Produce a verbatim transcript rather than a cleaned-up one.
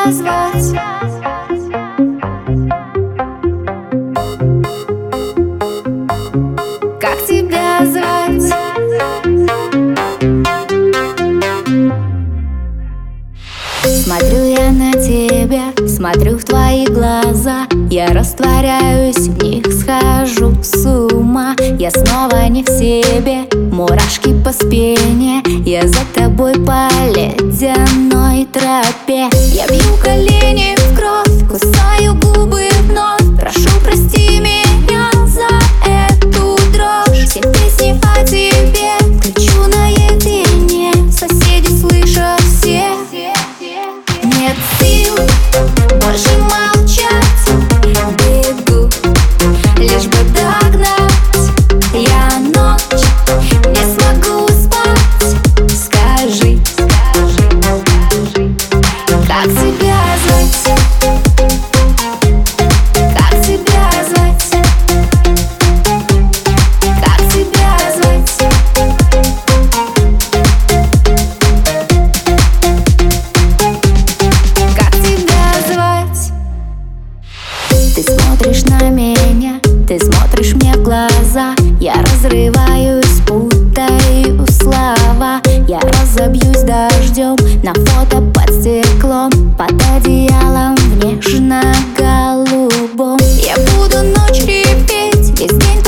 звать? Как тебя звать? Смотрю я на тебя, смотрю в твои глаза. Я растворяюсь в них, схожу с ума. Я снова не в себе, мурашки по спине. Я за тобой по ледяной тропе. Я бью колени в кровь, кусаю губы вновь. Прошу, прости меня за эту дрожь. Все песни о тебе кричу наедине. Соседи слышат все. Нет сил больше молчать. Бегу, лишь бы догнать. Я ночь не смогу спать. Скажи, скажи, скажи, как тебя звать? Как тебя звать? Как тебя звать? Как тебя звать? Ты смотришь на меня, ты смотришь мне в глаза. Я разрываюсь, путаю слова. Я разобьюсь дождем на фото под стеклом, под одеялом в нежно-голубом. Я буду ночь реветь, весь день